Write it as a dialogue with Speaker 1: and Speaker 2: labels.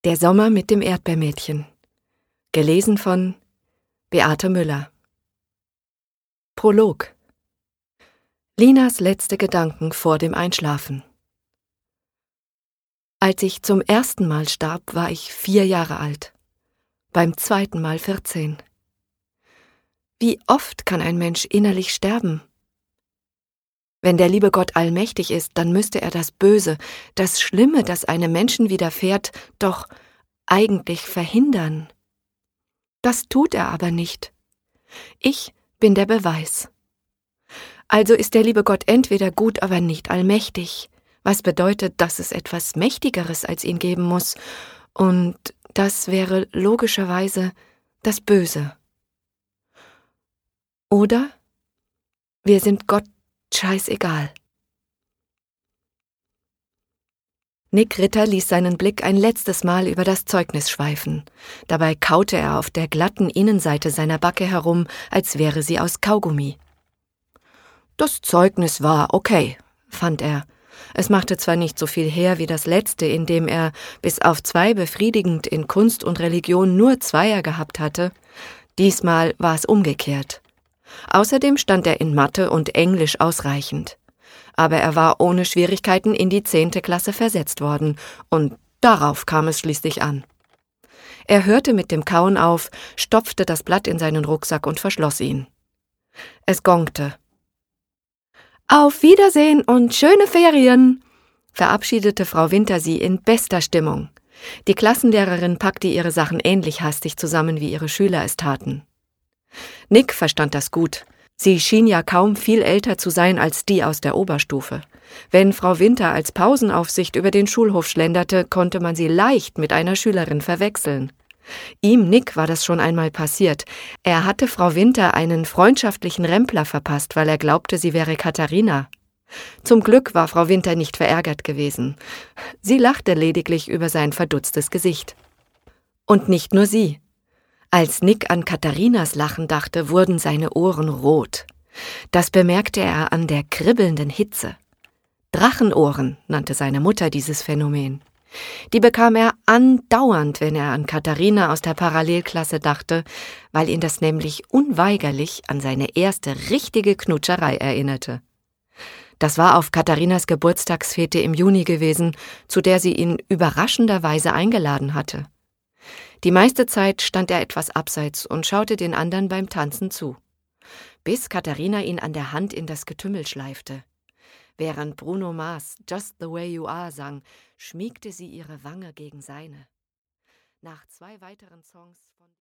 Speaker 1: Der Sommer mit dem Erdbeermädchen. Gelesen von Beate Müller. Prolog. Linas letzte Gedanken vor dem Einschlafen. Als ich zum ersten Mal starb, war ich 4 Jahre alt. Beim zweiten Mal 14. Wie oft kann ein Mensch innerlich sterben? Wenn der liebe Gott allmächtig ist, dann müsste er das Böse, das Schlimme, das einem Menschen widerfährt, doch eigentlich verhindern. Das tut er aber nicht. Ich bin der Beweis. Also ist der liebe Gott entweder gut, aber nicht allmächtig, was bedeutet, dass es etwas Mächtigeres als ihn geben muss, und das wäre logischerweise das Böse. Oder wir sind Gott scheißegal. Nick Ritter ließ seinen Blick ein letztes Mal über das Zeugnis schweifen. Dabei kaute er auf der glatten Innenseite seiner Backe herum, als wäre sie aus Kaugummi. Das Zeugnis war okay, fand er. Es machte zwar nicht so viel her wie das letzte, in dem er bis auf 2 befriedigend in Kunst und Religion nur Zweier gehabt hatte. Diesmal war es umgekehrt. Außerdem stand er in Mathe und Englisch ausreichend. Aber er war ohne Schwierigkeiten in die 10. Klasse versetzt worden, und darauf kam es schließlich an. Er hörte mit dem Kauen auf, stopfte das Blatt in seinen Rucksack und verschloss ihn. Es gongte. »Auf Wiedersehen und schöne Ferien«, verabschiedete Frau Winter sie in bester Stimmung. Die Klassenlehrerin packte ihre Sachen ähnlich hastig zusammen, wie ihre Schüler es taten. Nick verstand das gut. Sie schien ja kaum viel älter zu sein als die aus der Oberstufe. Wenn Frau Winter als Pausenaufsicht über den Schulhof schlenderte, konnte man sie leicht mit einer Schülerin verwechseln. Ihm, Nick, war das schon einmal passiert. Er hatte Frau Winter einen freundschaftlichen Rempler verpasst, weil er glaubte, sie wäre Katharina. Zum Glück war Frau Winter nicht verärgert gewesen. Sie lachte lediglich über sein verdutztes Gesicht. Und nicht nur sie. Als Nick an Katharinas Lachen dachte, wurden seine Ohren rot. Das bemerkte er an der kribbelnden Hitze. Drachenohren nannte seine Mutter dieses Phänomen. Die bekam er andauernd, wenn er an Katharina aus der Parallelklasse dachte, weil ihn das nämlich unweigerlich an seine erste richtige Knutscherei erinnerte. Das war auf Katharinas Geburtstagsfete im Juni gewesen, zu der sie ihn überraschenderweise eingeladen hatte. Die meiste Zeit stand er etwas abseits und schaute den anderen beim Tanzen zu, bis Katharina ihn an der Hand in das Getümmel schleifte. Während Bruno Mars Just the Way You Are sang, schmiegte sie ihre Wange gegen seine. Nach 2 weiteren Songs von